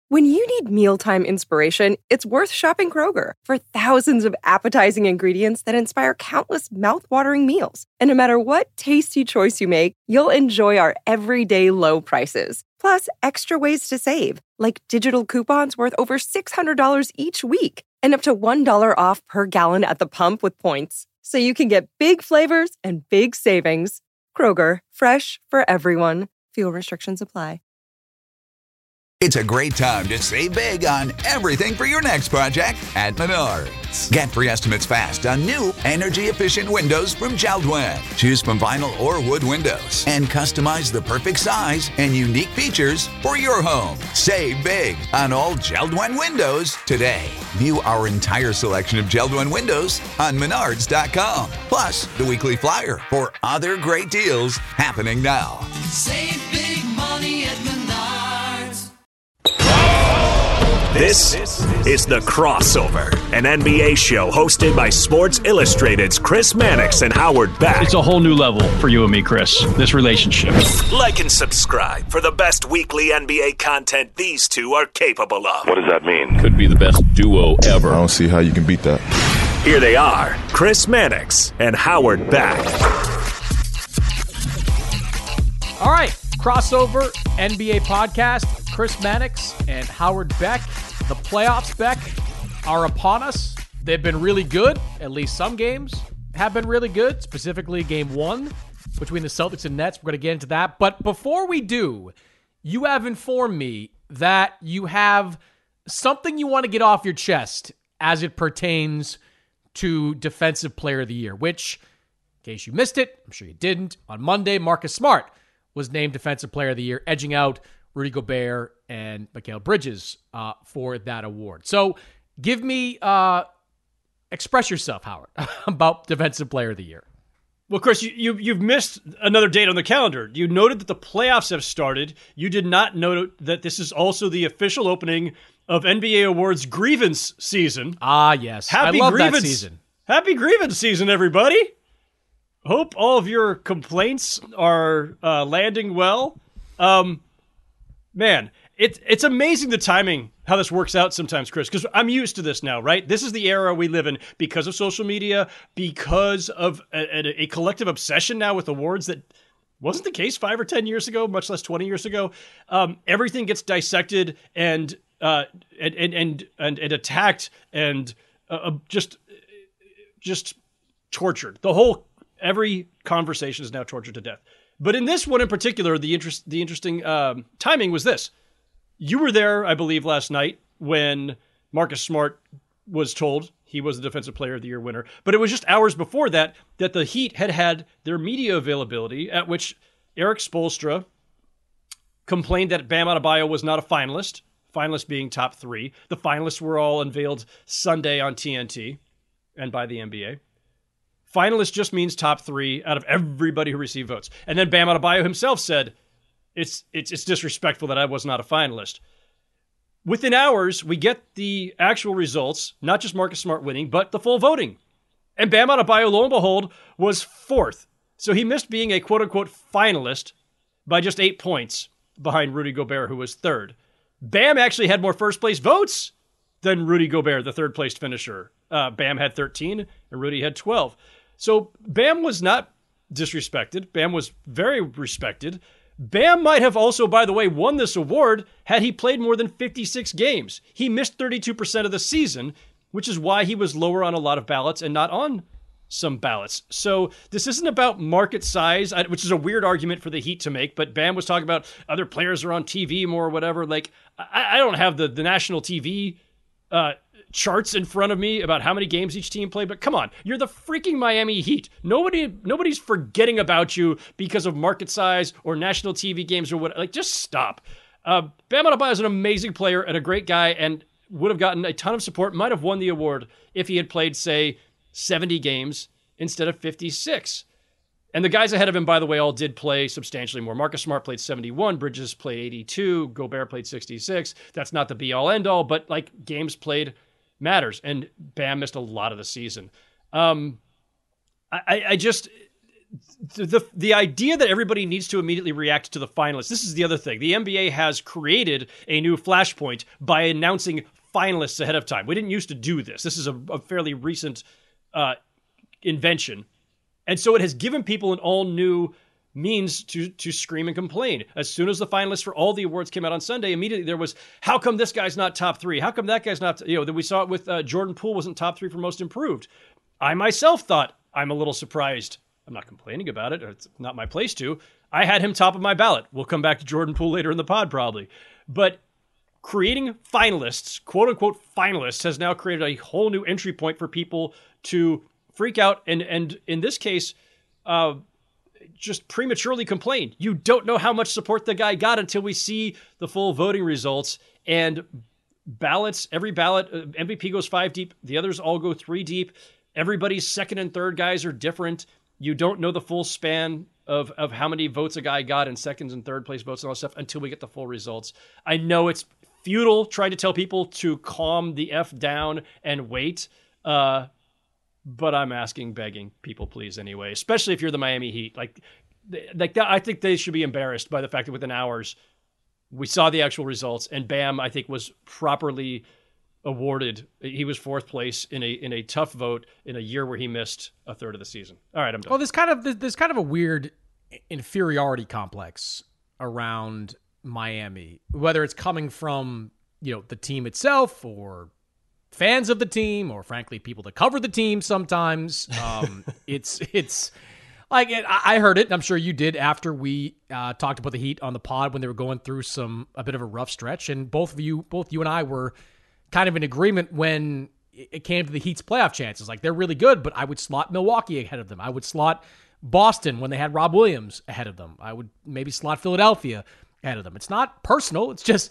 When you need mealtime inspiration, it's worth shopping Kroger for thousands of appetizing ingredients that inspire countless mouthwatering meals. And no matter what tasty choice you make, you'll enjoy our everyday low prices. Plus, extra ways to save, like digital coupons worth over $600 each week and up to $1 off per gallon at the pump with points. So you can get big flavors and big savings. Kroger, fresh for everyone. Fuel restrictions apply. It's a great time to save big on everything for your next project at Menards. Get free estimates fast on new energy-efficient windows from JELD-WEN. Choose from vinyl or wood windows and customize the perfect size and unique features for your home. Save big on all JELD-WEN windows today. View our entire selection of JELD-WEN windows on Menards.com. Plus, the weekly flyer for other great deals happening now. Save big money at Menards. This is The Crossover, an NBA show hosted by Sports Illustrated's Chris Mannix and Howard Beck. It's a whole new level for you and me, Chris, this relationship. Like and subscribe for the best weekly NBA content these two are capable of. What does that mean? Could be the best duo ever. I don't see how you can beat that. Here they are, Chris Mannix and Howard Beck. All right, Crossover NBA podcast. Chris Mannix and Howard Beck. The playoffs, Beck, are upon us. They've been really good. At least some games have been really good, specifically game one between the Celtics and Nets. We're going to get into that. But before we do, you have informed me that you have something you want to get off your chest as it pertains to Defensive Player of the Year, which, in case you missed it, I'm sure you didn't, on Monday, Marcus Smart was named Defensive Player of the Year, edging out Rudy Gobert and Mikal Bridges for that award. So give me, express yourself, Howard, about Defensive Player of the Year. Well, Chris, you've missed another date on the calendar. You noted that the playoffs have started. You did not note that this is also the official opening of NBA Awards grievance season. Ah, yes. I love that season. Happy grievance season, everybody. Hope all of your complaints are landing well. Man, it's amazing the timing, how this works out sometimes, Chris, because I'm used to this now, right? This is the era we live in because of social media, because of a collective obsession now with awards that wasn't the case 5 or 10 years ago, much less 20 years ago. Everything gets dissected and attacked and just tortured. Every conversation is now tortured to death. But in this one in particular, the interesting timing was this. You were there, I believe, last night when Marcus Smart was told he was the Defensive Player of the Year winner. But it was just hours before that the Heat had their media availability, at which Eric Spoelstra complained that Bam Adebayo was not a finalist being top 3. The finalists were all unveiled Sunday on TNT and by the NBA. Finalist just means top 3 out of everybody who received votes. And then Bam Adebayo himself said, it's disrespectful that I was not a finalist. Within hours, we get the actual results, not just Marcus Smart winning, but the full voting. And Bam Adebayo, lo and behold, was 4th. So he missed being a quote-unquote finalist by just 8 points behind Rudy Gobert, who was 3rd. Bam actually had more first-place votes than Rudy Gobert, the 3rd-placed finisher. Bam had 13, and Rudy had 12. So Bam was not disrespected. Bam was very respected. Bam might have also, by the way, won this award had he played more than 56 games. He missed 32% of the season, which is why he was lower on a lot of ballots and not on some ballots. So this isn't about market size, which is a weird argument for the Heat to make, but Bam was talking about other players are on TV more or whatever. Like, I don't have the national TV charts in front of me about how many games each team played, but come on, you're the freaking Miami Heat. Nobody's forgetting about you because of market size or national TV games or what. Like, just stop. Bam Adebayo is an amazing player and a great guy and would have gotten a ton of support, might have won the award if he had played, say, 70 games instead of 56. And the guys ahead of him, by the way, all did play substantially more. Marcus Smart played 71, Bridges played 82, Gobert played 66. That's not the be-all, end-all, but, like, games played matters, and Bam missed a lot of the season. the idea that everybody needs to immediately react to the finalists. This is the other thing. The NBA has created a new flashpoint by announcing finalists ahead of time. We didn't used to do this. This is a fairly recent invention. And so it has given people an all new means to scream and complain. As soon as the finalists for all the awards came out on Sunday, immediately there was, how come this guy's not top 3? How come that guy's not, that we saw it with Jordan Poole wasn't top 3 for most improved. I myself thought, I'm a little surprised. I'm not complaining about it. Or it's not my place to. I had him top of my ballot. We'll come back to Jordan Poole later in the pod probably. But creating finalists, quote unquote finalists, has now created a whole new entry point for people to freak out and in this case, just prematurely complain. You don't know how much support the guy got until we see the full voting results and ballots. Every ballot, MVP goes 5 deep. The others all go 3 deep. Everybody's second and third guys are different. You don't know the full span of how many votes a guy got in seconds and third place votes and all that stuff until we get the full results. I know it's futile trying to tell people to calm the F down and wait. But I'm begging people, please, anyway, especially if you're the Miami Heat. Like that, I think they should be embarrassed by the fact that within hours we saw the actual results, and Bam, I think, was properly awarded. He was 4th place in a tough vote in a year where he missed a third of the season. All right, I'm done. Well, there's kind of a weird inferiority complex around Miami, whether it's coming from the team itself or fans of the team, or frankly, people that cover the team sometimes. It's like, I heard it, and I'm sure you did after we talked about the Heat on the pod when they were going through a bit of a rough stretch, and both you and I were kind of in agreement when it came to the Heat's playoff chances. Like, they're really good, but I would slot Milwaukee ahead of them. I would slot Boston when they had Rob Williams ahead of them. I would maybe slot Philadelphia ahead of them. It's not personal. It's just,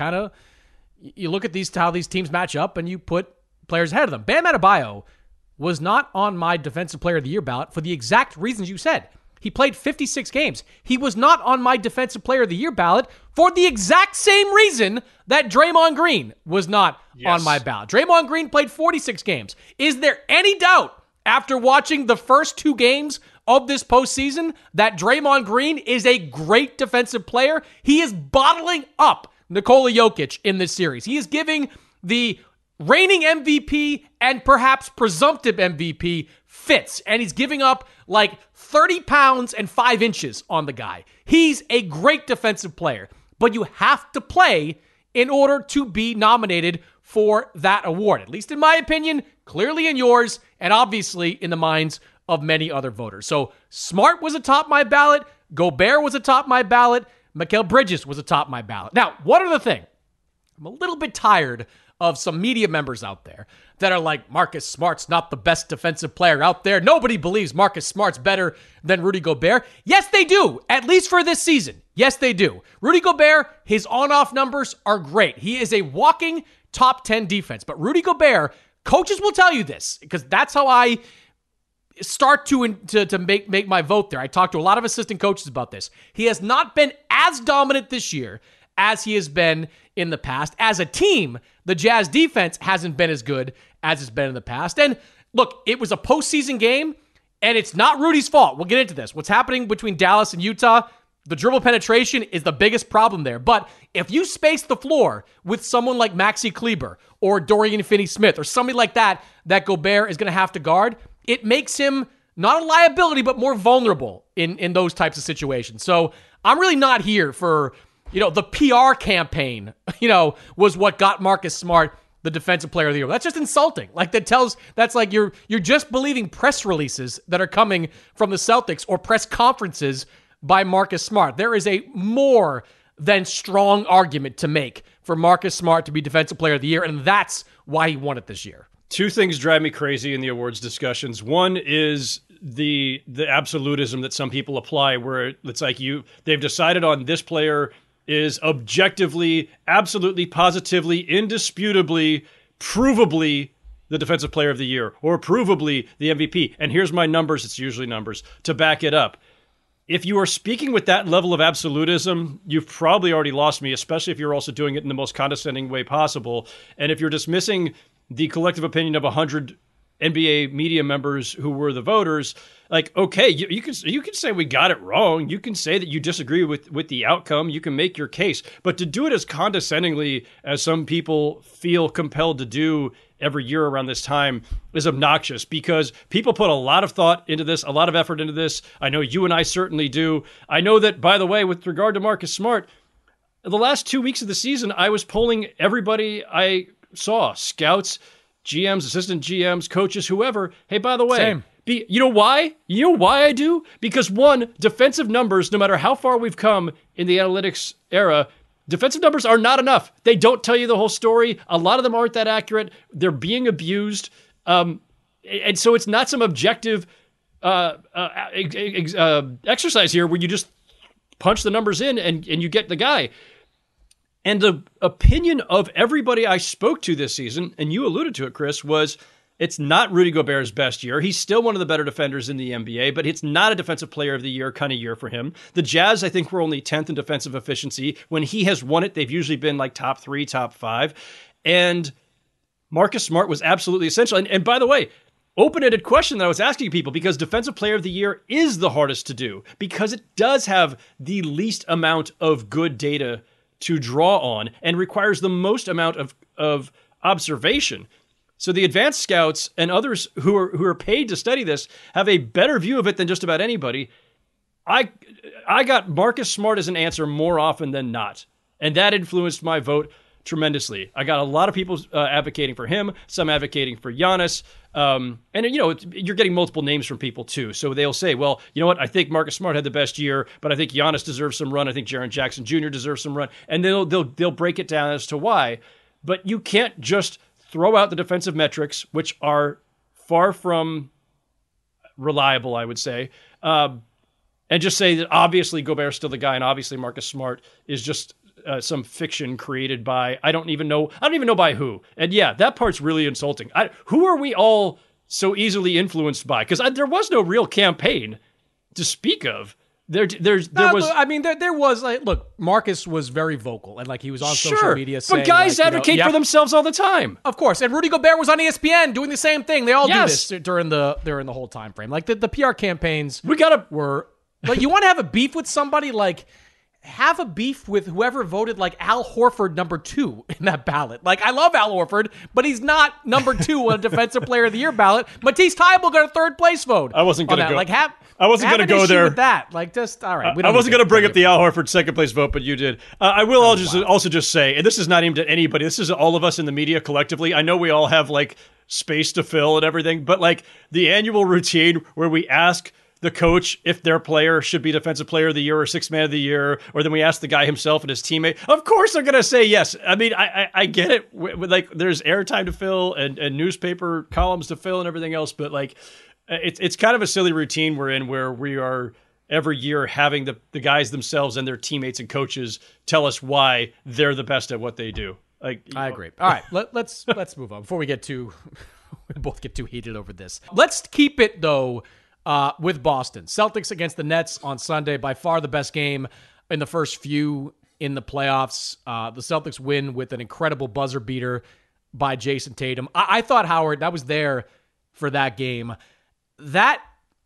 you look at how these teams match up and you put players ahead of them. Bam Adebayo was not on my Defensive Player of the Year ballot for the exact reasons you said. He played 56 games. He was not on my Defensive Player of the Year ballot for the exact same reason that Draymond Green was not on my ballot. Draymond Green played 46 games. Is there any doubt after watching the first 2 games of this postseason that Draymond Green is a great defensive player? He is bottling up Nikola Jokic in this series. He is giving the reigning MVP and perhaps presumptive MVP fits, and he's giving up like 30 pounds and 5 inches on the guy. He's a great defensive player, but you have to play in order to be nominated for that award, at least in my opinion, clearly in yours, and obviously in the minds of many other voters. So Smart was atop my ballot, Gobert was atop my ballot, Mikal Bridges was atop my ballot. Now, one other thing. I'm a little bit tired of some media members out there that are like, Marcus Smart's not the best defensive player out there. Nobody believes Marcus Smart's better than Rudy Gobert. Yes, they do, at least for this season. Yes, they do. Rudy Gobert, his on-off numbers are great. He is a walking top 10 defense. But Rudy Gobert, coaches will tell you this, because that's how I start to make my vote there. I talked to a lot of assistant coaches about this. He has not been as dominant this year as he has been in the past. As a team, the Jazz defense hasn't been as good as it's been in the past. And look, it was a postseason game, and it's not Rudy's fault. We'll get into this. What's happening between Dallas and Utah, the dribble penetration is the biggest problem there. But if you space the floor with someone like Maxi Kleber or Dorian Finney-Smith or somebody like that Gobert is going to have to guard, it makes him not a liability, but more vulnerable in those types of situations. So I'm really not here for, the PR campaign, was what got Marcus Smart the Defensive Player of the Year. That's just insulting. Like, that's like you're just believing press releases that are coming from the Celtics or press conferences by Marcus Smart. There is a more than strong argument to make for Marcus Smart to be Defensive Player of the Year, and that's why he won it this year. 2 things drive me crazy in the awards discussions. One is the absolutism that some people apply, where it's like they've decided on this player is objectively, absolutely, positively, indisputably, provably the Defensive Player of the Year, or provably the MVP. And here's my numbers, it's usually numbers, to back it up. If you are speaking with that level of absolutism, you've probably already lost me, especially if you're also doing it in the most condescending way possible. And if you're dismissing the collective opinion of 100 NBA media members who were the voters, like, okay, you can say we got it wrong. You can say that you disagree with the outcome. You can make your case. But to do it as condescendingly as some people feel compelled to do every year around this time is obnoxious, because people put a lot of thought into this, a lot of effort into this. I know you and I certainly do. I know that, by the way, with regard to Marcus Smart, the last 2 weeks of the season, I was polling everybody I saw, scouts, GMs, assistant GMs, coaches, whoever. Hey, by the way, Same. You know why? You know why I do? Because one, defensive numbers, no matter how far we've come in the analytics era, defensive numbers are not enough. They don't tell you the whole story. A lot of them aren't that accurate. They're being abused. And so it's not some objective exercise here where you just punch the numbers in and you get the guy. And the opinion of everybody I spoke to this season, and you alluded to it, Chris, was it's not Rudy Gobert's best year. He's still one of the better defenders in the NBA, but it's not a defensive player of the year kind of year for him. The Jazz, I think, were only 10th in defensive efficiency. When he has won it, they've usually been like top 3, top 5. And Marcus Smart was absolutely essential. And by the way, open-ended question that I was asking people, because defensive player of the year is the hardest to do, because it does have the least amount of good data to draw on and requires the most amount of observation. So the advanced scouts and others who are paid to study this have a better view of it than just about anybody. I got Marcus Smart as an answer more often than not, and that influenced my vote tremendously. I got a lot of people advocating for him, some advocating for Giannis. And, you know, you're getting multiple names from people, too. So they'll say, well, you know what? I think Marcus Smart had the best year, but I think Giannis deserves some run. I think Jaren Jackson Jr. deserves some run. And they'll break it down as to why. But you can't just throw out the defensive metrics, which are far from reliable, I would say, and just say that obviously Gobert's still the guy, and obviously Marcus Smart is just some fiction created by I don't even know by who. And yeah, that part's really insulting. Who are we all so easily influenced by? Because there was no real campaign to speak of. There was. I mean, there was like, look, Marcus was very vocal and like he was on social media saying, but guys like, advocate for themselves all the time. Of course, and Rudy Gobert was on ESPN doing the same thing. They all do this during the whole time frame. Like the PR campaigns, were like, you want to have a beef with somebody, like have a beef with whoever voted like Al Horford number 2 in that ballot. Like, I love Al Horford, but he's not number 2 on a Defensive Player of the Year ballot. Matisse Thybulle got a 3rd place vote. I wasn't going to go. Like, I wasn't going to go there with that. Like, just all right. I wasn't going to bring up the Al Horford 2nd place vote, but you did. I will also just say, and this is not aimed at anybody. This is all of us in the media collectively. I know we all have like space to fill and everything, but like the annual routine where we ask the coach if their player should be Defensive Player of the Year or 6th Man of the Year, or then we ask the guy himself and his teammate. Of course they're going to say yes. I mean, I get it. Like, there's airtime to fill and newspaper columns to fill and everything else, but like, it's kind of a silly routine we're in where we are every year having the guys themselves and their teammates and coaches tell us why they're the best at what they do. Like, I agree. All right, let's move on before we both get too heated over this. Let's keep it though. With Boston. Celtics against the Nets on Sunday, by far the best game in the first few in the playoffs. The Celtics win with an incredible buzzer beater by Jason Tatum. I thought, Howard, I was there for that game. The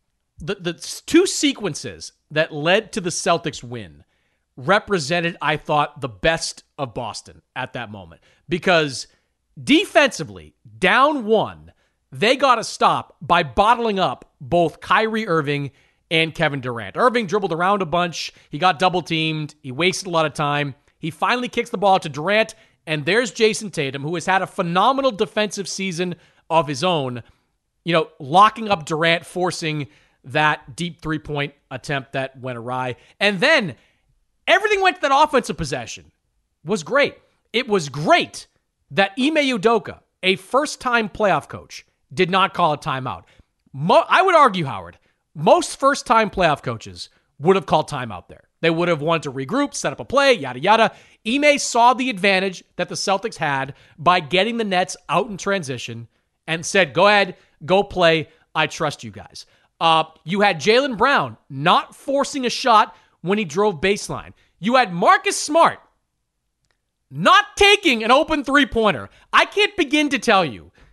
2 sequences that led to the Celtics win represented, I thought, the best of Boston at that moment. Because defensively, down 1, they got to stop by bottling up both Kyrie Irving and Kevin Durant. Irving dribbled around a bunch. He got double-teamed. He wasted a lot of time. He finally kicks the ball to Durant, and there's Jason Tatum, who has had a phenomenal defensive season of his own, you know, locking up Durant, forcing that deep three-point attempt that went awry. And then everything went to that offensive possession. It was great. It was great that Ime Udoka, a first-time playoff coach, did not call a timeout. I would argue, Howard, most first-time playoff coaches would have called timeout there. They would have wanted to regroup, set up a play, yada, yada. Ime saw the advantage that the Celtics had by getting the Nets out in transition and said, go ahead, go play. I trust you guys. You had Jaylen Brown not forcing a shot when he drove baseline. You had Marcus Smart not taking an open three-pointer. I can't begin to tell you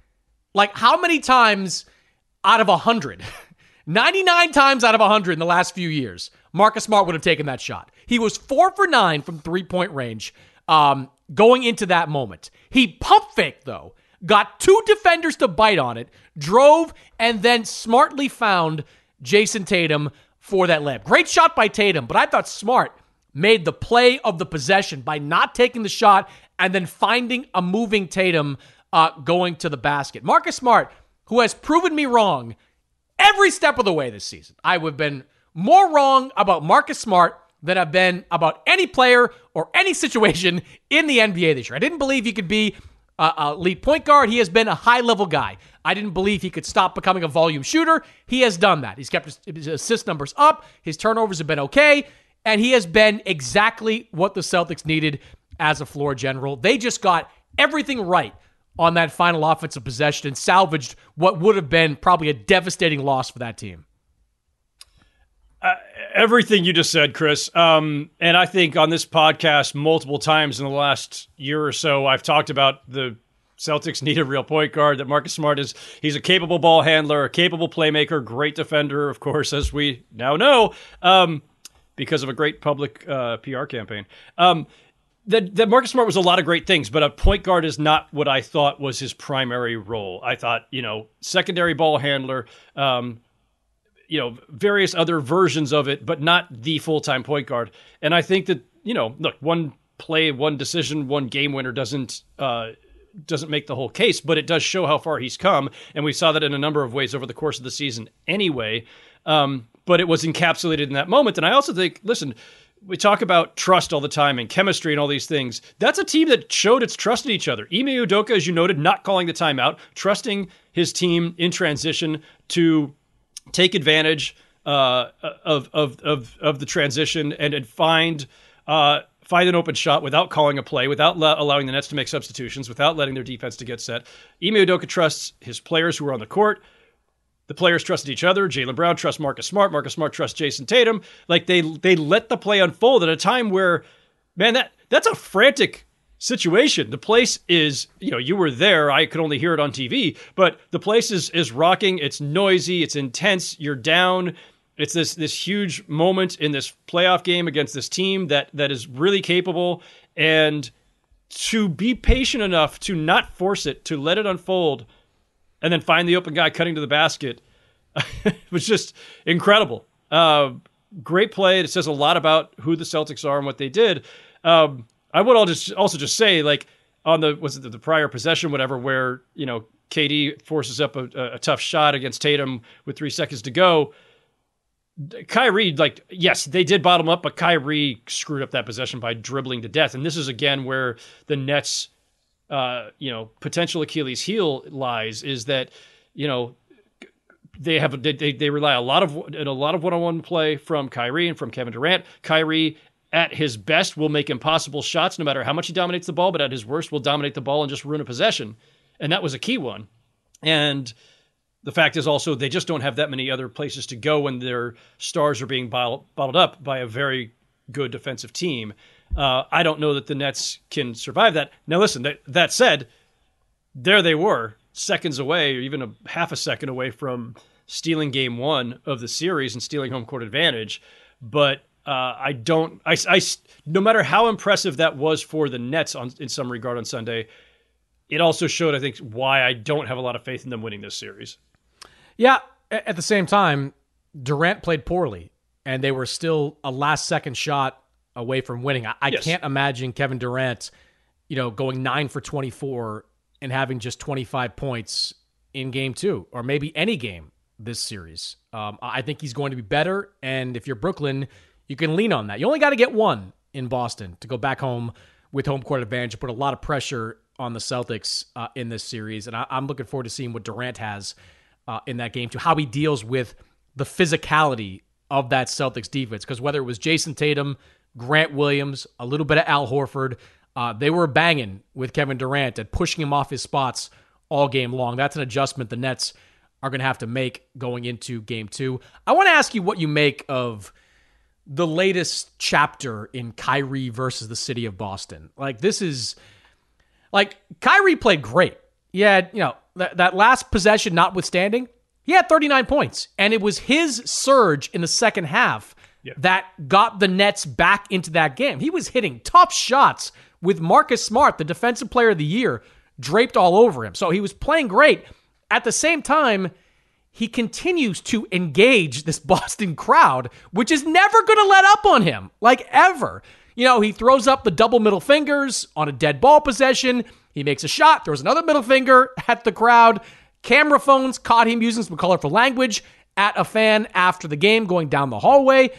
Like, how many times out of 100, 99 times out of 100 in the last few years, Marcus Smart would have taken that shot. He was 4 for 9 from three-point range going into that moment. He pump faked, though, got 2 defenders to bite on it, drove, and then smartly found Jason Tatum for that layup. Great shot by Tatum, but I thought Smart made the play of the possession by not taking the shot and then finding a moving Tatum going to the basket. Marcus Smart, who has proven me wrong every step of the way this season. I would have been more wrong about Marcus Smart than I've been about any player or any situation in the NBA this year. I didn't believe he could be a lead point guard. He has been a high-level guy. I didn't believe he could stop becoming a volume shooter. He has done that. He's kept his assist numbers up. His turnovers have been okay. And he has been exactly what the Celtics needed as a floor general. They just got everything right on that final offensive possession and salvaged what would have been probably a devastating loss for that team. Everything you just said, Chris. And I think on this podcast multiple times in the last year or so, I've talked about the Celtics need a real point guard, that Marcus Smart he's a capable ball handler, a capable playmaker, great defender, of course, as we now know, because of a great public PR campaign. That Marcus Smart was a lot of great things, but a point guard is not what I thought was his primary role. I thought, secondary ball handler, various other versions of it, but not the full-time point guard. And I think that, look, one play, one decision, one game winner doesn't make the whole case, but it does show how far he's come. And we saw that in a number of ways over the course of the season anyway. But it was encapsulated in that moment. And I also think, listen, we talk about trust all the time and chemistry and all these things. That's a team that showed its trust in each other. Ime Udoka, as you noted, not calling the timeout, trusting his team in transition to take advantage of the transition and find an open shot without calling a play, without allowing the Nets to make substitutions, without letting their defense to get set. Ime Udoka trusts his players who are on the court. The players trusted each other. Jaylen Brown trusts Marcus Smart. Marcus Smart trusts Jason Tatum. Like they let the play unfold at a time where, man, that's a frantic situation. The place is, you were there. I could only hear it on TV, but the place is rocking. It's noisy. It's intense. You're down. It's this huge moment in this playoff game against this team that is really capable. And to be patient enough to not force it, to let it unfold, and then find the open guy cutting to the basket was just incredible. Great play. It says a lot about who the Celtics are and what they did. I would also just say, like, on the prior possession, whatever, where, KD forces up a tough shot against Tatum with 3 seconds to go. Kyrie, yes, they did bottom up, but Kyrie screwed up that possession by dribbling to death. And this is, again, where the Nets' potential Achilles heel lies, is that, they rely a lot of one-on-one play from Kyrie and from Kevin Durant. Kyrie, at his best, will make impossible shots no matter how much he dominates the ball, but at his worst will dominate the ball and just ruin a possession. And that was a key one. And the fact is also they just don't have that many other places to go when their stars are being bottled up by a very good defensive team. I don't know that the Nets can survive that. Now, listen, that said, there they were, seconds away, or even half a second away from stealing game 1 of the series and stealing home court advantage. But no matter how impressive that was for the Nets in some regard on Sunday, it also showed, I think, why I don't have a lot of faith in them winning this series. Yeah, at the same time, Durant played poorly, and they were still a last-second shot away from winning. I can't imagine Kevin Durant, going 9 for 24 and having just 25 points in game 2, or maybe any game this series. I think he's going to be better, and if you're Brooklyn, you can lean on that. You only got to get 1 in Boston to go back home with home court advantage and put a lot of pressure on the Celtics in this series, and I'm looking forward to seeing what Durant has in that game, to how he deals with the physicality of that Celtics defense, because whether it was Jason Tatum, Grant Williams, a little bit of Al Horford, they were banging with Kevin Durant and pushing him off his spots all game long. That's an adjustment the Nets are going to have to make going into game 2. I want to ask you what you make of the latest chapter in Kyrie versus the city of Boston. Kyrie played great. He had, that last possession notwithstanding, he had 39 points. And it was his surge in the second half that got the Nets back into that game. He was hitting tough shots with Marcus Smart, the defensive player of the year, draped all over him. So he was playing great. At the same time, he continues to engage this Boston crowd, which is never going to let up on him, like ever. You know, he throws up the double middle fingers on a dead ball possession. He makes a shot, throws another middle finger at the crowd. Camera phones caught him using some colorful language at a fan after the game going down the hallway.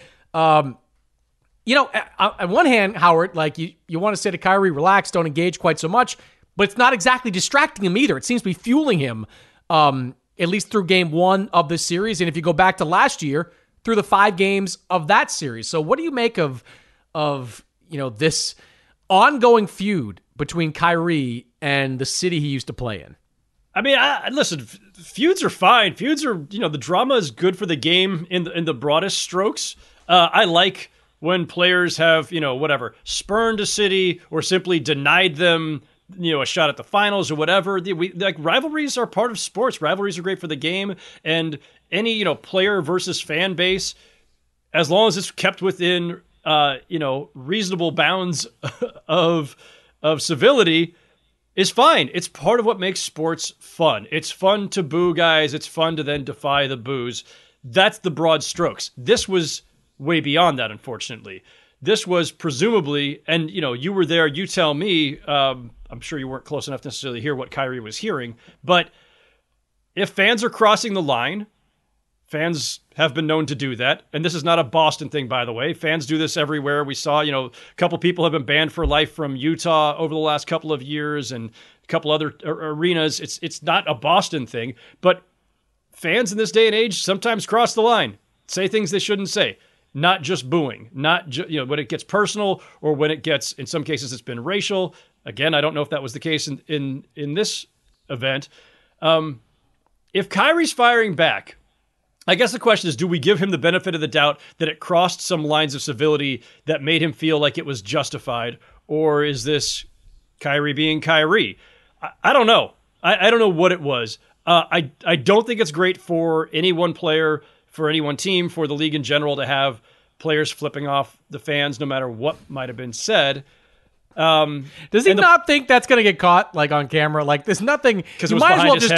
You know, on one hand, Howard, like you want to say to Kyrie, relax, don't engage quite so much, but it's not exactly distracting him either. It seems to be fueling him, at least through game one of this series. And if you go back to last year, through the 5 games of that series. So what do you make of you know, this ongoing feud between Kyrie and the city he used to play in? I mean, listen, feuds are fine. Feuds are, you know, the drama is good for the game in the broadest strokes. I like when players have, you know, whatever, spurned a city or simply denied them, you know, a shot at the finals or whatever. Like, rivalries are part of sports. Rivalries are great for the game, and any, you know, player versus fan base, as long as it's kept within, you know, reasonable bounds of civility, is fine. It's part of what makes sports fun. It's fun to boo guys. It's fun to then defy the boos. That's the broad strokes. This was way beyond that, unfortunately. This was presumably, and you know, you were there, you tell me, I'm sure you weren't close enough to necessarily hear what Kyrie was hearing, but if fans are crossing the line, fans have been known to do that. And this is not a Boston thing, by the way. Fans do this everywhere. We saw, you know, a couple people have been banned for life from Utah over the last couple of years and a couple other arenas. It's not a Boston thing, but fans in this day and age sometimes cross the line, say things they shouldn't say. Not just booing, not you know, when it gets personal or when it gets, in some cases, it's been racial. Again, I don't know if that was the case in this event. If Kyrie's firing back, I guess the question is, do we give him the benefit of the doubt that it crossed some lines of civility that made him feel like it was justified? Or is this Kyrie being Kyrie? I don't know. I don't know what it was. I don't think it's great for any one player, for any one team, for the league in general to have players flipping off the fans no matter what might have been said. Does he not think that's going to get caught, like, on camera? Like, there's nothing. You might as well just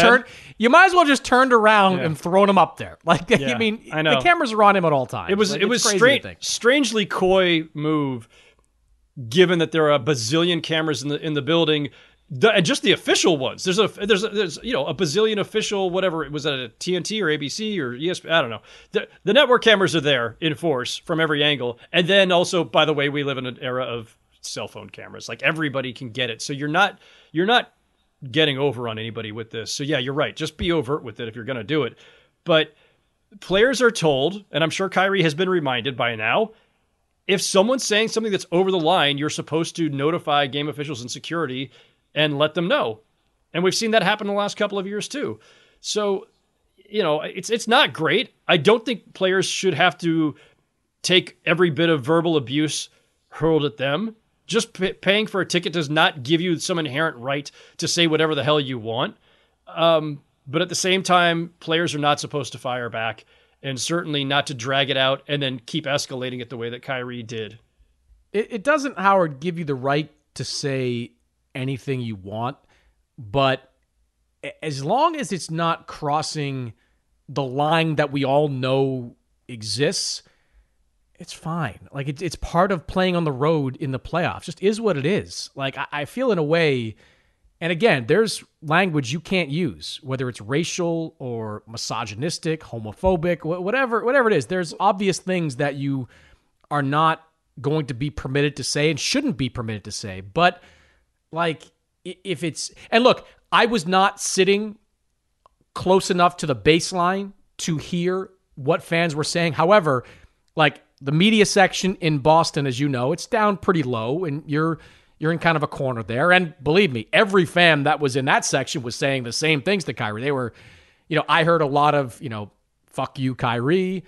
turned around and thrown him up there. Like, I mean, I know the cameras are on him at all times. It was strangely coy move, given that there are a bazillion cameras in the building. And just the official ones. There's you know, a bazillion official, whatever it was, at a TNT or ABC or ESPN. I don't know. The network cameras are there in force from every angle. And then also, by the way, we live in an era of cell phone cameras. Like, everybody can get it. So you're not getting over on anybody with this. So yeah, you're right. Just be overt with it if you're going to do it. But players are told, and I'm sure Kyrie has been reminded by now, if someone's saying something that's over the line, you're supposed to notify game officials and security and let them know. And we've seen that happen in the last couple of years too. So, you know, it's not great. I don't think players should have to take every bit of verbal abuse hurled at them. Just paying for a ticket does not give you some inherent right to say whatever the hell you want. But at the same time, players are not supposed to fire back, and certainly not to drag it out and then keep escalating it the way that Kyrie did. It doesn't, Howard, give you the right to say anything you want, but as long as it's not crossing the line that we all know exists, it's fine. Like, it's part of playing on the road in the playoffs. Just is what it is. Like, I feel in a way, and again, there's language you can't use, whether it's racial or misogynistic, homophobic, whatever it is. There's obvious things that you are not going to be permitted to say and shouldn't be permitted to say. But, like, if it's... And look, I was not sitting close enough to the baseline to hear what fans were saying. However, like, the media section in Boston, as you know, it's down pretty low, and you're in kind of a corner there. And believe me, every fan that was in that section was saying the same things to Kyrie. They were, you know, I heard a lot of, you know, fuck you, Kyrie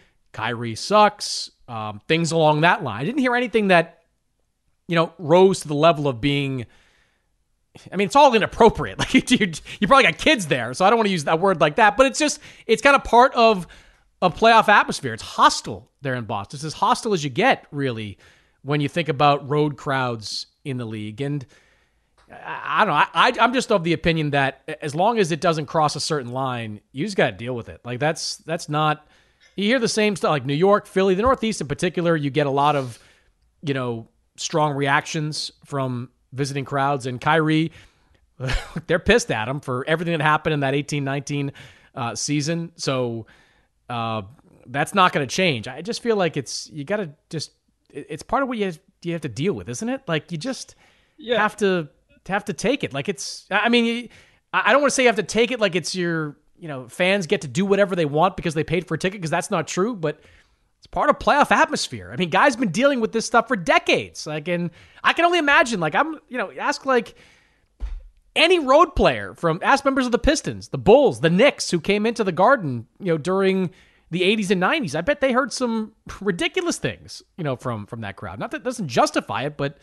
sucks, things along that line. I didn't hear anything that, you know, rose to the level of being I mean, it's all inappropriate. Like you probably got kids there, so I don't want to use that word like that. But it's kind of part of a playoff atmosphere. It's hostile there in Boston. It's as hostile as you get, really, when you think about road crowds in the league. And I don't know. I'm just of the opinion that as long as it doesn't cross a certain line, you just got to deal with it. Like that's not. You hear the same stuff like New York, Philly, the Northeast in particular. You get a lot of, strong reactions from visiting crowds. And Kyrie, they're pissed at him for everything that happened in that 18-19 season. So that's not going to change. I just feel like it's part of what you have to deal with, isn't it? Like you just have to take it. Like I don't want to say you have to take it like it's your, fans get to do whatever they want because they paid for a ticket, because that's not true, but it's part of playoff atmosphere. I mean, guys been dealing with this stuff for decades. Like, and I can only imagine, ask any road player ask members of the Pistons, the Bulls, the Knicks who came into the Garden, during the 80s and 90s. I bet they heard some ridiculous things, from that crowd. Not that it doesn't justify it, but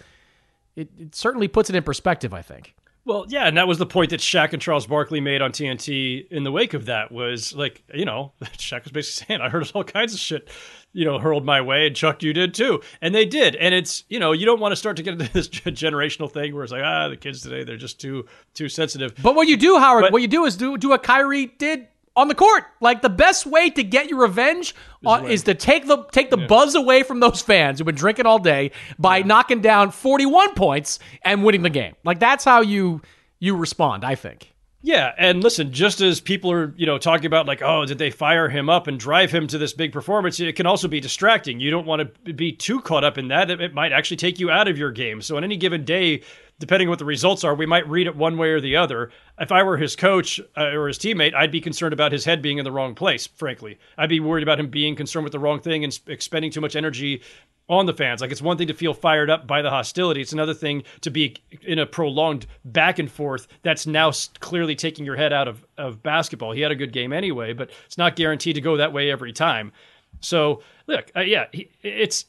it certainly puts it in perspective, I think. Well, yeah, and that was the point that Shaq and Charles Barkley made on TNT in the wake of that, was like, Shaq was basically saying, I heard all kinds of shit, hurled my way, and Chuck, you did too. And they did. And it's, you don't want to start to get into this generational thing where it's like, the kids today, they're just too sensitive. But what you do, Howard, what you do is do what Kyrie did on the court. Like, the best way to get your revenge is to take the buzz away from those fans who've been drinking all day by knocking down 41 points and winning the game. Like, that's how you respond, I think. Yeah, and listen, just as people are, talking about like, oh, did they fire him up and drive him to this big performance, it can also be distracting. You don't want to be too caught up in that. It might actually take you out of your game. So on any given day, depending on what the results are, we might read it one way or the other. If I were his coach or his teammate, I'd be concerned about his head being in the wrong place, frankly. I'd be worried about him being concerned with the wrong thing and expending too much energy on the fans. Like, it's one thing to feel fired up by the hostility. It's another thing to be in a prolonged back and forth that's now clearly taking your head out of basketball. He had a good game anyway, but it's not guaranteed to go that way every time. So, look, it's...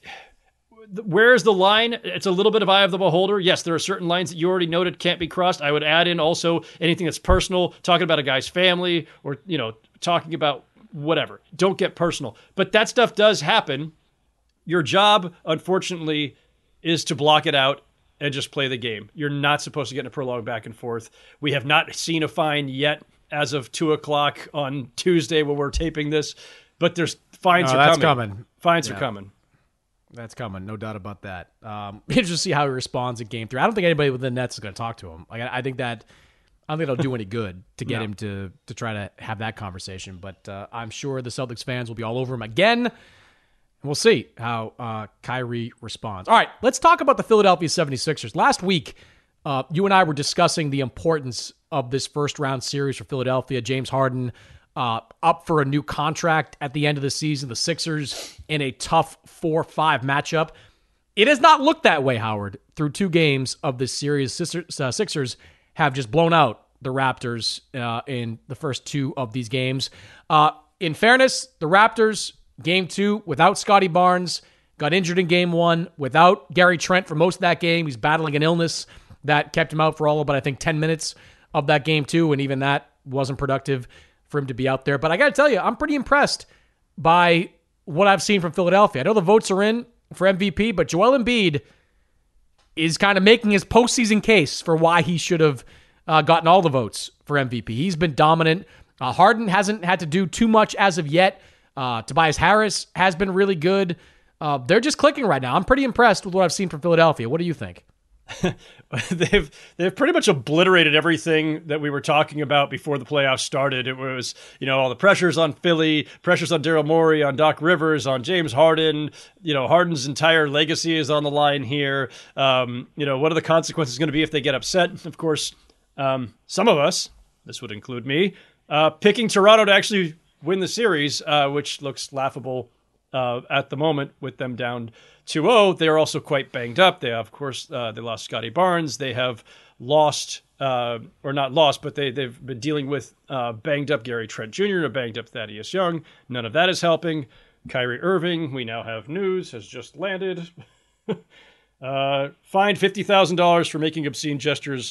Where's the line? It's a little bit of eye of the beholder. Yes, there are certain lines that you already noted can't be crossed. I would add in also anything that's personal, talking about a guy's family or, talking about whatever. Don't get personal. But that stuff does happen. Your job, unfortunately, is to block it out and just play the game. You're not supposed to get in a prolonged back and forth. We have not seen a fine yet as of 2:00 on Tuesday when we're taping this, but there's fines are coming. Fines are coming. That's coming, no doubt about that. Interesting to see how he responds in Game 3. I don't think anybody within the Nets is going to talk to him. Like, I don't think it'll do any good to get him to try to have that conversation. But I'm sure the Celtics fans will be all over him again. And we'll see how Kyrie responds. All right, let's talk about the Philadelphia 76ers. Last week, you and I were discussing the importance of this first-round series for Philadelphia. James Harden up for a new contract at the end of the season. The Sixers in a tough 4-5 matchup. It has not looked that way, Howard, through 2 games of this series. Sixers have just blown out the Raptors in the first 2 of these games. In fairness, the Raptors, Game 2, without Scotty Barnes, got injured in Game 1, without Gary Trent for most of that game. He's battling an illness that kept him out for all but, I think, 10 minutes of that Game 2, and even that wasn't productive for him to be out there. But I got to tell you, I'm pretty impressed by what I've seen from Philadelphia. I know the votes are in for MVP, but Joel Embiid is kind of making his postseason case for why he should have gotten all the votes for MVP. He's been dominant. Harden hasn't had to do too much as of yet. Tobias Harris has been really good. They're just clicking right now. I'm pretty impressed with what I've seen from Philadelphia. What do you think? They've pretty much obliterated everything that we were talking about before the playoffs started. It was, all the pressures on Philly, pressures on Daryl Morey, on Doc Rivers, on James Harden. Harden's entire legacy is on the line here. What are the consequences going to be if they get upset? Of course, some of us, this would include me, picking Toronto to actually win the series, which looks laughable at the moment with them down 2-0. They are also quite banged up. They, of course, they lost Scotty Barnes. They have lost, or not lost, but they've been dealing with banged up Gary Trent Jr. and a banged up Thaddeus Young. None of that is helping. Kyrie Irving, we now have news, has just landed. Fined $50,000 for making obscene gestures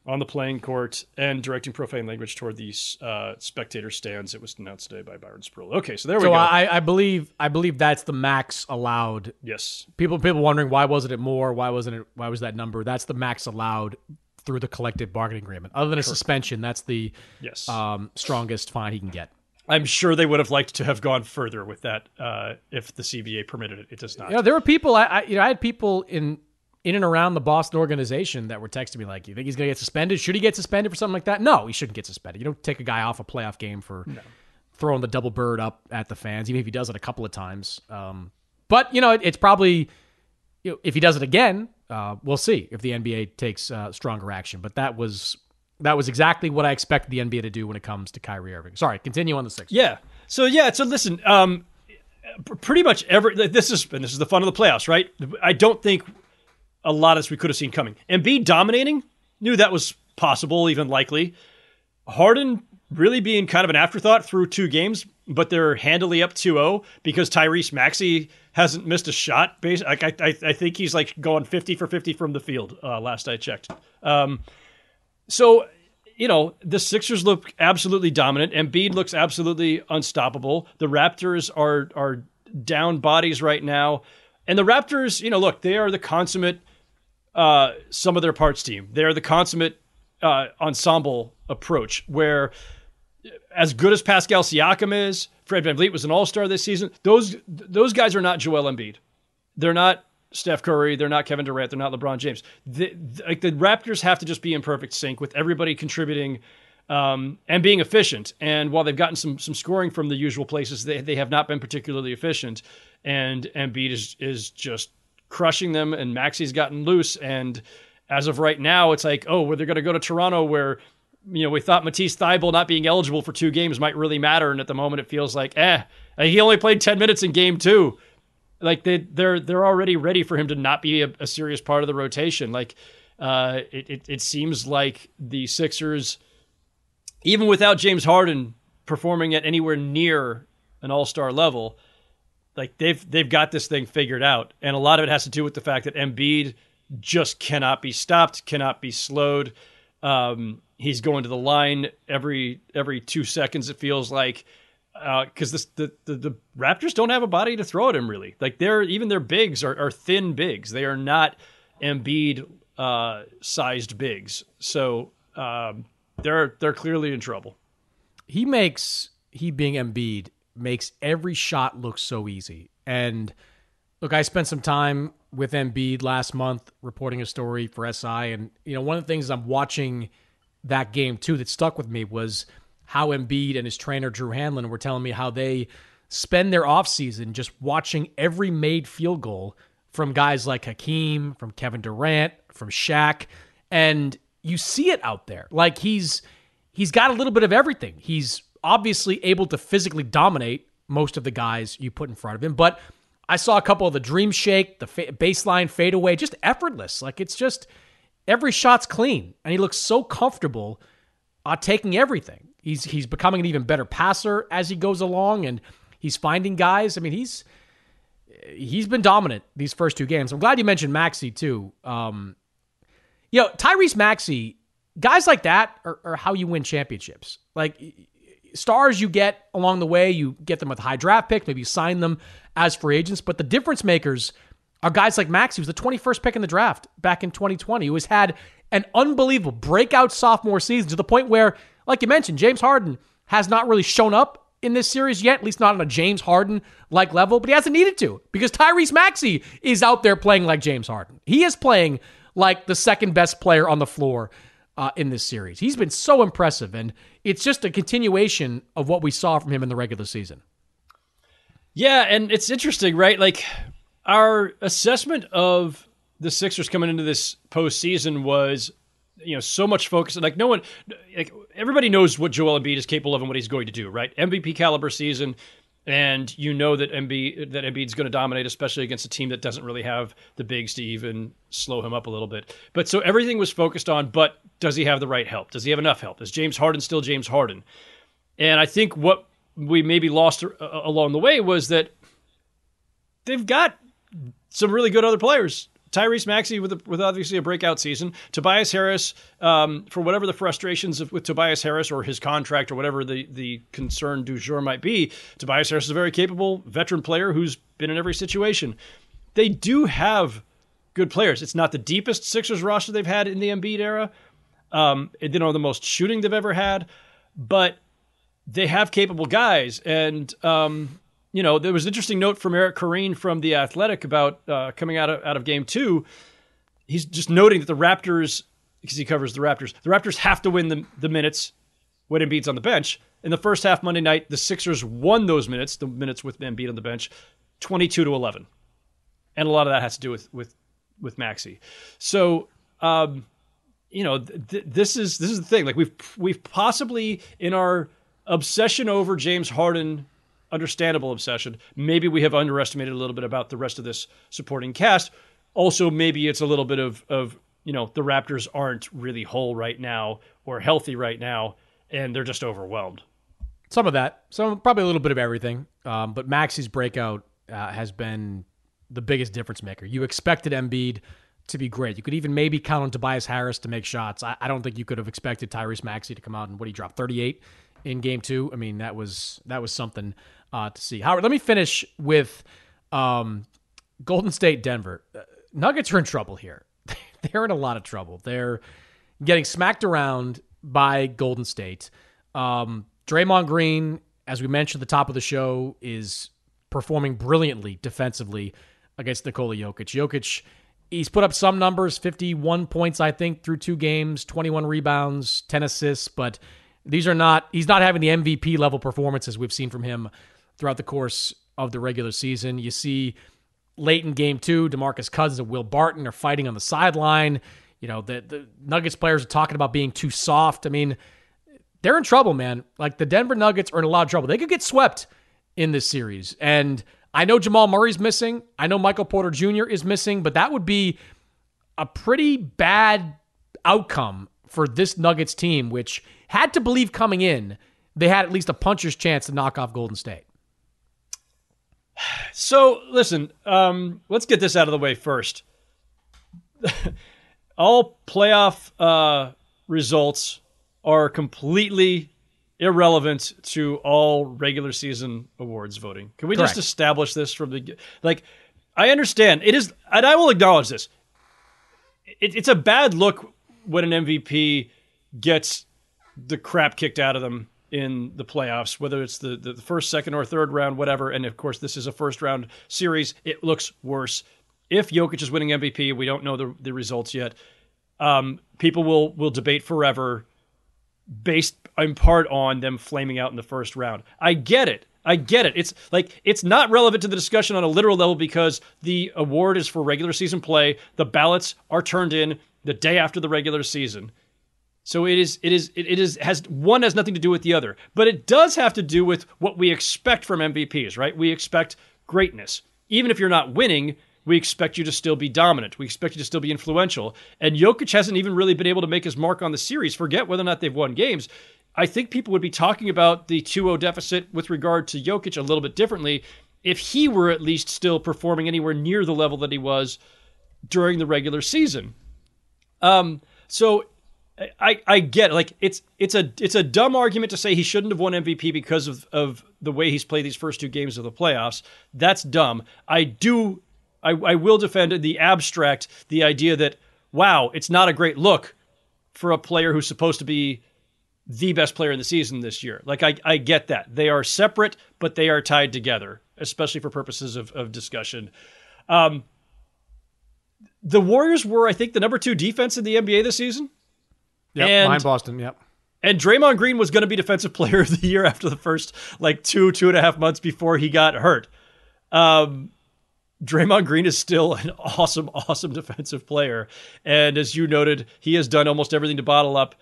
on the playing court and directing profane language toward the spectator stands. It was announced today by Byron Spruill. Okay, so there we go. I believe that's the max allowed. Yes. People wondering why wasn't it more? Why was that number? That's the max allowed through the collective bargaining agreement. Other than a suspension, that's the strongest fine he can get. I'm sure they would have liked to have gone further with that if the CBA permitted it. It does not. You know, there were people. I had people in and around the Boston organization that were texting me like, "You think he's going to get suspended? Should he get suspended for something like that?" No, he shouldn't get suspended. You don't take a guy off a playoff game for throwing the double bird up at the fans, even if he does it a couple of times. But it's probably if he does it again, we'll see if the NBA takes stronger action. But that was exactly what I expected the NBA to do when it comes to Kyrie Irving. Sorry, continue on the Sixers. Yeah. So listen, pretty much this is the fun of the playoffs, right? I don't think a lot of this we could have seen coming. Embiid dominating, knew that was possible, even likely. Harden really being kind of an afterthought through 2 games, but they're handily up 2-0 because Tyrese Maxey hasn't missed a shot. I think he's like going 50 for 50 from the field, last I checked. So, the Sixers look absolutely dominant. Embiid looks absolutely unstoppable. The Raptors are down bodies right now. And the Raptors, look, they are the consummate sum of their parts team. They are the consummate ensemble approach where as good as Pascal Siakam is, Fred VanVleet was an all-star this season. Those guys are not Joel Embiid. They're not Steph Curry. They're not Kevin Durant. They're not LeBron James. The Raptors have to just be in perfect sync with everybody contributing and being efficient. And while they've gotten some scoring from the usual places, they have not been particularly efficient. And Embiid is just crushing them, and Maxey's gotten loose. And as of right now, it's like, they're going to go to Toronto where, we thought Matisse Thybulle not being eligible for 2 games might really matter. And at the moment it feels like, he only played 10 minutes in game 2. Like they're already ready for him to not be a serious part of the rotation. Like it seems like the Sixers, even without James Harden performing at anywhere near an all-star level, like they've got this thing figured out. And a lot of it has to do with the fact that Embiid just cannot be stopped, cannot be slowed. He's going to the line every 2 seconds, it feels like, because the Raptors don't have a body to throw at him, really. Like even their bigs are thin bigs. They are not Embiid sized bigs. So they're clearly in trouble. He being Embiid makes every shot look so easy. And look, I spent some time with Embiid last month reporting a story for SI, and one of the things I'm watching that game too that stuck with me was how Embiid and his trainer Drew Hanlon were telling me how they spend their offseason just watching every made field goal from guys like Hakeem, from Kevin Durant, from Shaq, and you see it out there. Like he's got a little bit of everything. He's obviously able to physically dominate most of the guys you put in front of him, but I saw a couple of the dream shake, the baseline fadeaway, just effortless. Like it's just every shot's clean, and he looks so comfortable taking everything. He's becoming an even better passer as he goes along, and he's finding guys. I mean, he's been dominant these first 2 games. I'm glad you mentioned Maxey too. Tyrese Maxey, guys like that are how you win championships. Like stars you get along the way, you get them with high draft picks, maybe you sign them as free agents, but the difference makers are guys like Maxey, who was the 21st pick in the draft back in 2020, who has had an unbelievable breakout sophomore season to the point where, like you mentioned, James Harden has not really shown up in this series yet, at least not on a James Harden-like level, but he hasn't needed to because Tyrese Maxey is out there playing like James Harden. He is playing like the second best player on the floor in this series. He's been so impressive, and it's just a continuation of what we saw from him in the regular season. Yeah, and it's interesting, right? Like, our assessment of the Sixers coming into this postseason was, so much focus. Like everybody knows what Joel Embiid is capable of and what he's going to do, right? MVP caliber season, and that Embiid's going to dominate, especially against a team that doesn't really have the bigs to even slow him up a little bit. But so everything was focused on, but does he have the right help? Does he have enough help? Is James Harden still James Harden? And I think what we maybe lost along the way was that they've got some really good other players Tyrese Maxey with obviously a breakout season. Tobias Harris, for whatever the frustrations with Tobias Harris or his contract or whatever the concern du jour might be, Tobias Harris is a very capable veteran player who's been in every situation. They do have good players. It's not the deepest Sixers roster they've had in the Embiid era. They don't have the most shooting they've ever had, but they have capable guys. And, there was an interesting note from Eric Koreen from The Athletic about coming out of Game 2. He's just noting that the Raptors, because he covers the Raptors have to win the minutes when Embiid's on the bench. In the first half Monday night, the Sixers won those minutes, the minutes with Embiid on the bench, 22-11. And a lot of that has to do with Maxey. So, this is the thing. Like we've possibly, in our obsession over James Harden, understandable obsession, maybe we have underestimated a little bit about the rest of this supporting cast. Also, maybe it's a little bit of the Raptors aren't really whole right now or healthy right now, and they're just overwhelmed. Some of that. Probably a little bit of everything. But Maxey's breakout has been the biggest difference maker. You expected Embiid to be great. You could even maybe count on Tobias Harris to make shots. I don't think you could have expected Tyrese Maxey to come out and he dropped 38 in Game 2. I mean, that was something to see. Howard, let me finish with Golden State, Denver. Nuggets are in trouble here. They're in a lot of trouble. They're getting smacked around by Golden State. Draymond Green, as we mentioned at the top of the show, is performing brilliantly defensively against Nikola Jokic. Jokic, he's put up some numbers, 51 points, I think, through 2 games, 21 rebounds, 10 assists, but he's not having the MVP level performances we've seen from him throughout the course of the regular season. You see late in Game 2, DeMarcus Cousins and Will Barton are fighting on the sideline. The Nuggets players are talking about being too soft. I mean, they're in trouble, man. Like, the Denver Nuggets are in a lot of trouble. They could get swept in this series. And I know Jamal Murray's missing. I know Michael Porter Jr. is missing, but that would be a pretty bad outcome for this Nuggets team, which had to believe coming in they had at least a puncher's chance to knock off Golden State. So, listen, let's get this out of the way first. All playoff results are completely irrelevant to all regular season awards voting. Can we Correct. just establish this from the... I understand. It is, and I will acknowledge this. It's a bad look when an MVP gets the crap kicked out of them in the playoffs, whether it's the first, second, or third round, whatever. And of course, this is a first round series. It looks worse. If Jokic is winning MVP, we don't know the results yet. People will debate forever based in part on them flaming out in the first round. I get it. It's not relevant to the discussion on a literal level because the award is for regular season play. The ballots are turned in the day after the regular season. So one has nothing to do with the other, but it does have to do with what we expect from MVPs, right? We expect greatness. Even if you're not winning, we expect you to still be dominant. We expect you to still be influential. And Jokic hasn't even really been able to make his mark on the series. Forget whether or not they've won games. I think people would be talking about the 2-0 deficit with regard to Jokic a little bit differently if he were at least still performing anywhere near the level that he was during the regular season. So I get it. Like it's a dumb argument to say he shouldn't have won MVP because of the way he's played these first 2 games of the playoffs. That's dumb. I will defend the abstract, the idea that, wow, it's not a great look for a player who's supposed to be the best player in the season this year. Like, I get that. They are separate, but they are tied together, especially for purposes of discussion. The Warriors were, I think, the number 2 defense in the NBA this season. Yep, behind Boston, yep. And Draymond Green was going to be Defensive Player of the Year after the first, 2.5 months before he got hurt. Draymond Green is still an awesome defensive player. And as you noted, he has done almost everything to bottle up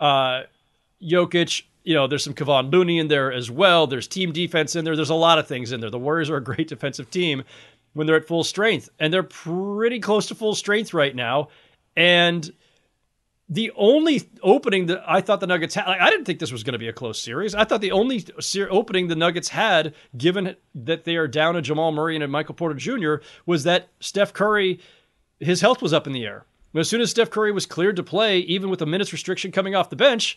Jokic. There's some Kevon Looney in there as well. There's team defense in there. There's a lot of things in there. The Warriors are a great defensive team when they're at full strength. And they're pretty close to full strength right now. And the only opening that I thought the Nuggets had, I didn't think this was going to be a close series. I thought the only opening the Nuggets had, given that they are down a Jamal Murray and a Michael Porter Jr., was that Steph Curry his health was up in the air. As soon as Steph Curry was cleared to play, even with a minutes restriction coming off the bench,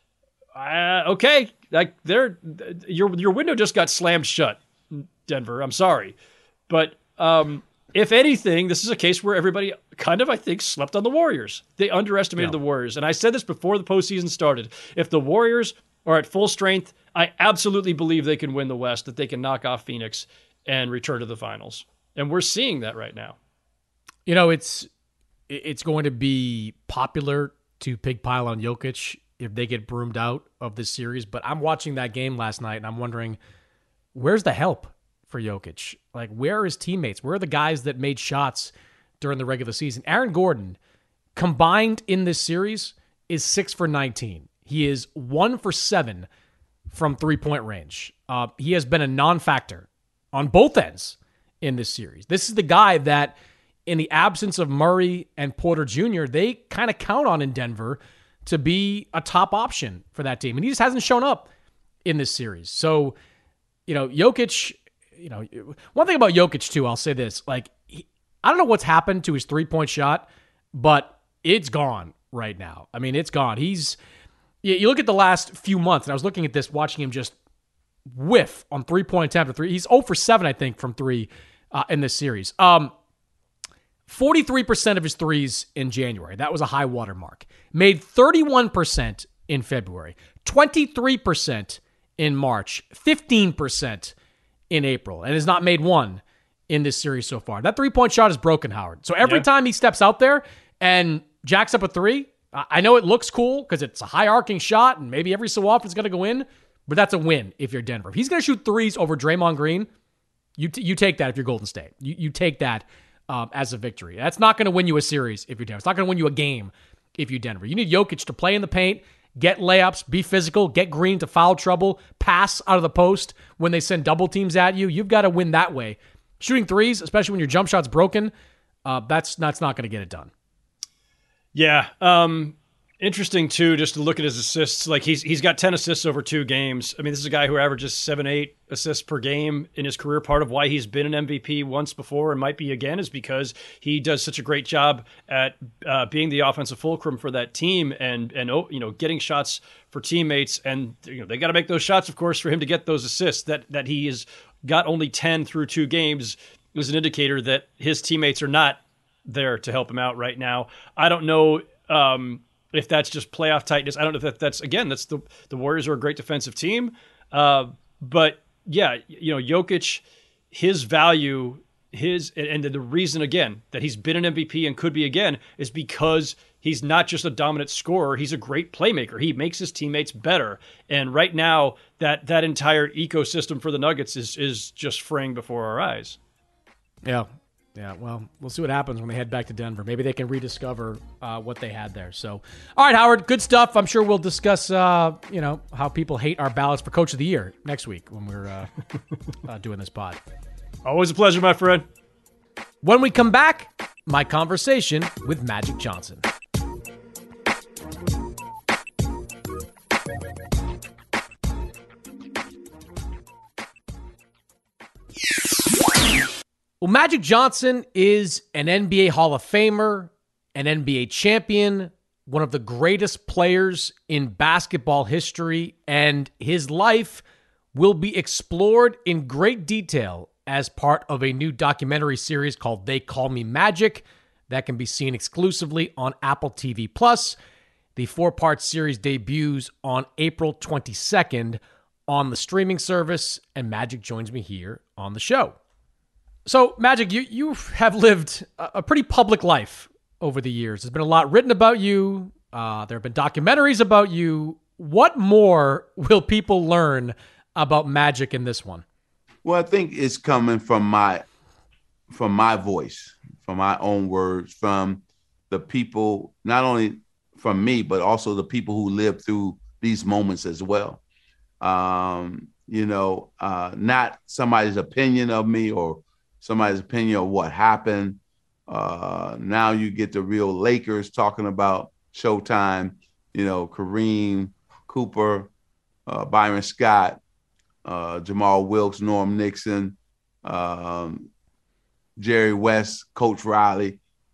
okay, like your window just got slammed shut, Denver. I'm sorry, but if anything, this is a case where everybody kind of, I think, slept on the Warriors. They underestimated the Warriors, and I said this before the postseason started. If the Warriors are at full strength, I absolutely believe they can win the West, that they can knock off Phoenix and return to the finals, and we're seeing that right now. You know, it's going to be popular to pigpile on Jokic if they get broomed out of this series. But I'm watching that game last night, and I'm wondering, where's the help for Jokic? Like, where are his teammates? Where are the guys that made shots during the regular season? Aaron Gordon, combined in this series, is 6 for 19. He is 1 for 7 from three-point range. He has been a non-factor on both ends in this series. This is the guy that, in the absence of Murray and Porter Jr., they kind of count on in Denver to be a top option for that team. And he just hasn't shown up in this series. So, Jokic, one thing about Jokic too, I'll say this, like, I don't know what's happened to his three-point shot, but it's gone right now. I mean, it's gone. You look at the last few months, and I was looking at this, watching him just whiff on three-point attempt to three. He's 0 for 7, I think, from three in this series. 43% of his threes in January. That was a high water mark. Made 31% in February, 23% in March, 15% in April, and has not made one in this series so far. That three-point shot is broken, Howard. So every time he steps out there and jacks up a three, I know it looks cool because it's a high-arcing shot and maybe every so often it's going to go in, but that's a win if you're Denver. If he's going to shoot threes over Draymond Green, you take that if you're Golden State. You take that as a victory. That's not going to win you a series if you're Denver. It's not going to win you a game if you're Denver. You need Jokic to play in the paint, get layups, be physical, get Green to foul trouble, pass out of the post when they send double teams at you. You've got to win that way. Shooting threes, especially when your jump shot's broken, that's not going to get it done. Yeah. Interesting, too, just to look at his assists. Like, he's got 10 assists over 2 games. I mean, this is a guy who averages 7-8 assists per game in his career. Part of why he's been an MVP once before and might be again is because he does such a great job at being the offensive fulcrum for that team and getting shots for teammates. And they got to make those shots, of course, for him to get those assists. That he has got only 10 through 2 games is an indicator that his teammates are not there to help him out right now. I don't know if that's just playoff tightness. I don't know if that's the Warriors are a great defensive team. But yeah, Jokic, his value, and the reason again that he's been an MVP and could be again is because he's not just a dominant scorer. He's a great playmaker. He makes his teammates better. And right now that entire ecosystem for the Nuggets is just fraying before our eyes. Yeah. Yeah, well, we'll see what happens when they head back to Denver. Maybe they can rediscover what they had there. So, all right, Howard, good stuff. I'm sure we'll discuss, how people hate our ballots for Coach of the Year next week when we're doing this pod. Always a pleasure, my friend. When we come back, my conversation with Magic Johnson. Well, Magic Johnson is an NBA Hall of Famer, an NBA champion, one of the greatest players in basketball history, and his life will be explored in great detail as part of a new documentary series called They Call Me Magic that can be seen exclusively on Apple TV+. The 4-part series debuts on April 22nd on the streaming service, and Magic joins me here on the show. So, Magic, you have lived a pretty public life over the years. There's been a lot written about you. There have been documentaries about you. What more will people learn about Magic in this one? Well, I think it's coming from my voice, from my own words, from the people, not only from me, but also the people who lived through these moments as well. Not somebody's opinion of me or somebody's opinion of what happened. Now you get the real Lakers talking about Showtime, Kareem, Cooper, Byron Scott, Jamal Wilkes, Norm Nixon, Jerry West, Coach Riley.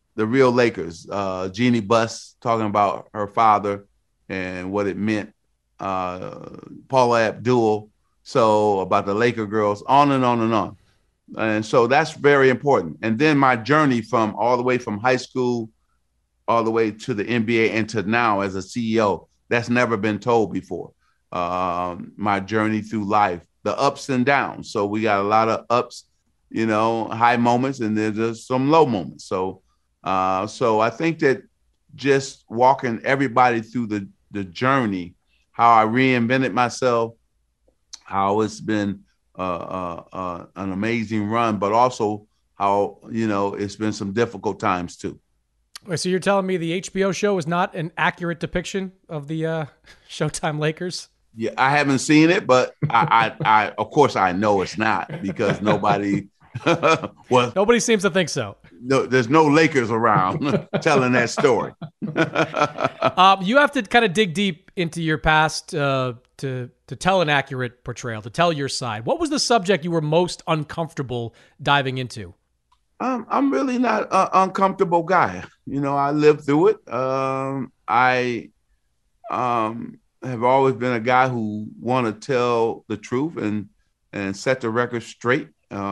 the real Lakers. Jeannie Buss talking about her father and what it meant. Paula Abdul, so about the Laker girls, on and on and on. And so that's very important. And then my journey from all the way from high school, all the way to the NBA and to now as a CEO, that's never been told before. My journey through life, the ups and downs. So we got a lot of ups, high moments, and there's just some low moments. So I think that just walking everybody through the journey, how I reinvented myself, how it's been an amazing run, but also how, it's been some difficult times too. Wait, so you're telling me the HBO show is not an accurate depiction of the Showtime Lakers? Yeah, I haven't seen it, but I of course I know it's not, because nobody nobody seems to think so. No, there's no Lakers around telling that story. You have to kind of dig deep into your past to tell an accurate portrayal, to tell your side. What was the subject you were most uncomfortable diving into? I'm really not an uncomfortable guy. I lived through it. I have always been a guy who want to tell the truth and set the record straight.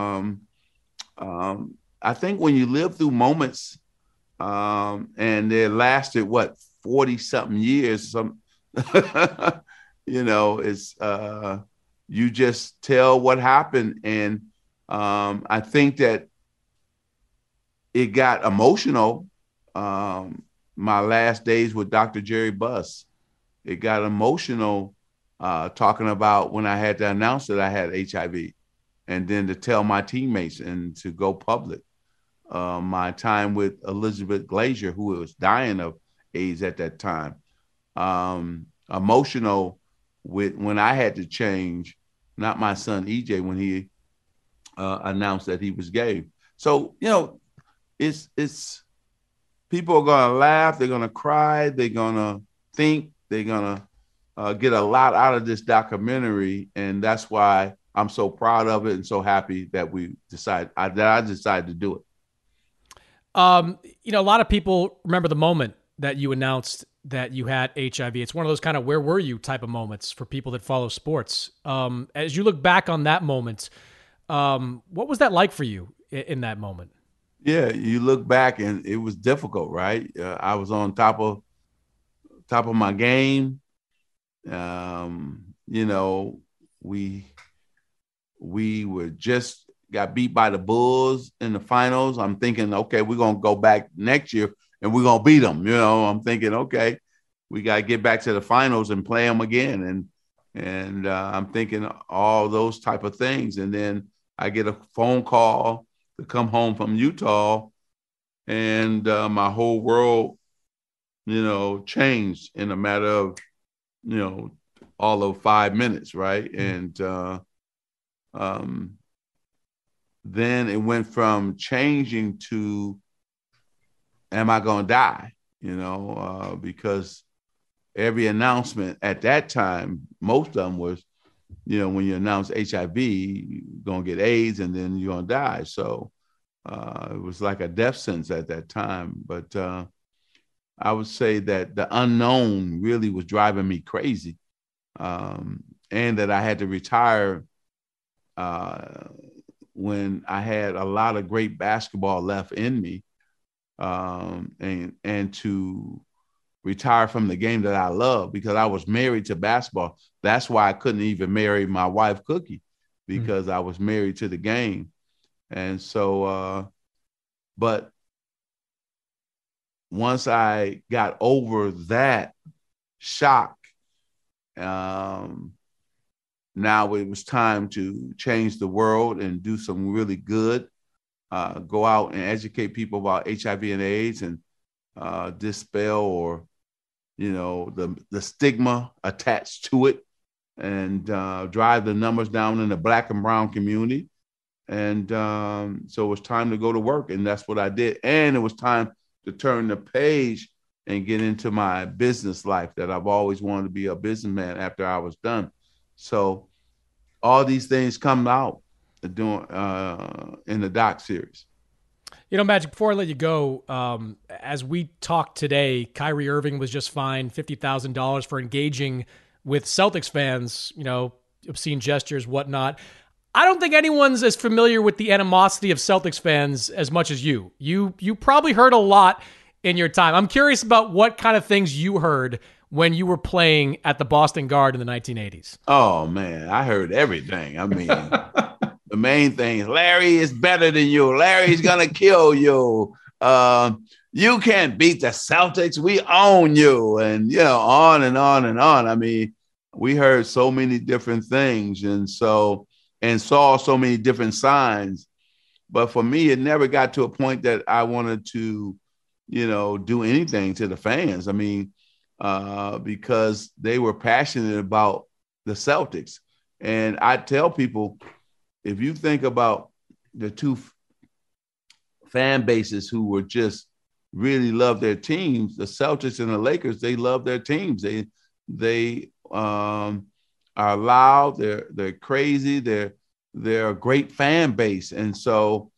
I think when you live through moments, and they lasted 40-something years, it's you just tell what happened, and I think that it got emotional. My last days with Dr. Jerry Buss, it got emotional talking about when I had to announce that I had HIV, and then to tell my teammates and to go public. My time with Elizabeth Glazier, who was dying of AIDS at that time. Emotional with when I had to change, not my son EJ, when he announced that he was gay. So, it's people are going to laugh, they're going to cry, they're going to think, they're going to get a lot out of this documentary. And that's why I'm so proud of it and so happy that I decided to do it. A lot of people remember the moment that you announced that you had HIV. It's one of those kind of where were you type of moments for people that follow sports. As you look back on that moment, what was that like for you in that moment? Yeah, you look back and it was difficult, right? I was on top of my game. We were just got beat by the Bulls in the finals. I'm thinking, okay, we're going to go back next year and we're going to beat them. I'm thinking, okay, we got to get back to the finals and play them again. And I'm thinking all those type of things. And then I get a phone call to come home from Utah, and my whole world, changed in a matter of, all of 5 minutes. Right. And, then it went from changing to, am I going to die? Because every announcement at that time, most of them was, when you announce HIV, you're going to get AIDS and then you're going to die. So it was like a death sentence at that time. But I would say that the unknown really was driving me crazy, and that I had to retire when I had a lot of great basketball left in me, and to retire from the game that I love, because I was married to basketball. That's why I couldn't even marry my wife, Cookie, because I was married to the game. And so, but once I got over that shock, now it was time to change the world and do some really good, go out and educate people about HIV and AIDS and dispel or, the stigma attached to it, and drive the numbers down in the Black and brown community. And so it was time to go to work, and that's what I did. And it was time to turn the page and get into my business life, that I've always wanted to be a businessman after I was done. So all these things come out in the doc series. Magic, before I let you go, as we talked today, Kyrie Irving was just fined $50,000 for engaging with Celtics fans, obscene gestures, whatnot. I don't think anyone's as familiar with the animosity of Celtics fans as much as you. You probably heard a lot in your time. I'm curious about what kind of things you heard when you were playing at the Boston Garden in the 1980s. Oh, man, I heard everything. I mean, the main thing is Larry is better than you. Larry's going to kill you. You can't beat the Celtics. We own you. And, on and on and on. I mean, we heard so many different things and saw so many different signs. But for me, it never got to a point that I wanted to, do anything to the fans. I mean, because they were passionate about the Celtics. And I tell people, if you think about the two fan bases who were just really love their teams, the Celtics and the Lakers, they love their teams. They are loud. They're crazy. They're a great fan base. And so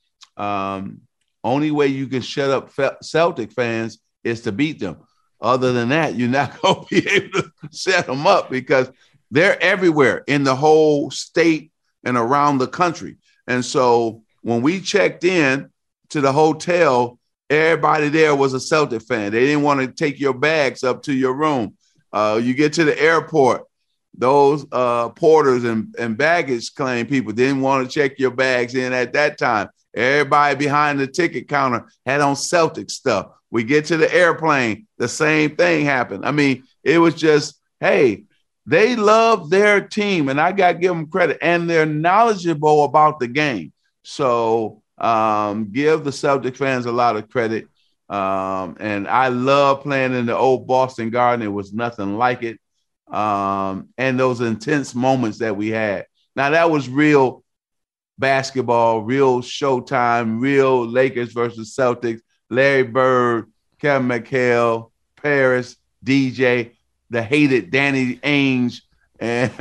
only way you can shut up Celtic fans is to beat them. Other than that, you're not going to be able to set them up because they're everywhere in the whole state and around the country. And so when we checked in to the hotel, everybody there was a Celtic fan. They didn't want to take your bags up to your room. You get to the airport, those porters and baggage claim people didn't want to check your bags in at that time. Everybody behind the ticket counter had on Celtic stuff. We get to the airplane, the same thing happened. I mean, it was just, hey, they love their team, and I got to give them credit, and they're knowledgeable about the game. So give the Celtic fans a lot of credit. And I love playing in the old Boston Garden. It was nothing like it. And those intense moments that we had. Now, that was real basketball, real Showtime, real Lakers versus Celtics, Larry Bird, Kevin McHale, Paris, DJ, the hated Danny Ainge. And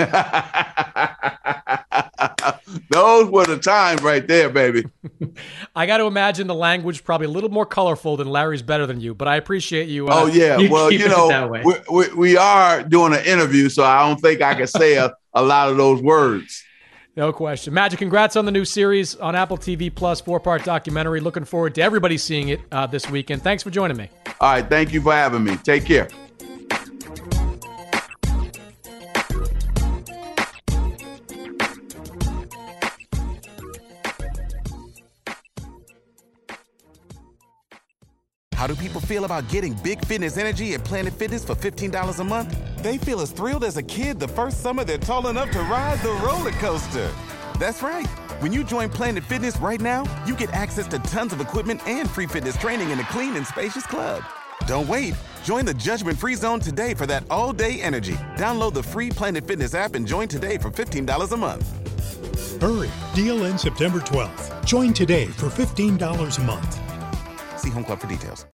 those were the times right there, baby. I got to imagine the language probably a little more colorful than Larry's better than you, but I appreciate you. Well, we are doing an interview, so I don't think I can say a lot of those words. No question. Magic, congrats on the new series on Apple TV Plus, 4-part documentary. Looking forward to everybody seeing it this weekend. Thanks for joining me. All right. Thank you for having me. Take care. How do people feel about getting Big Fitness Energy at Planet Fitness for $15 a month? They feel as thrilled as a kid the first summer they're tall enough to ride the roller coaster. That's right. When you join Planet Fitness right now, you get access to tons of equipment and free fitness training in a clean and spacious club. Don't wait. Join the judgment-free zone today for that all-day energy. Download the free Planet Fitness app and join today for $15 a month. Hurry. Deal ends September 12th. Join today for $15 a month. See Home Club for details.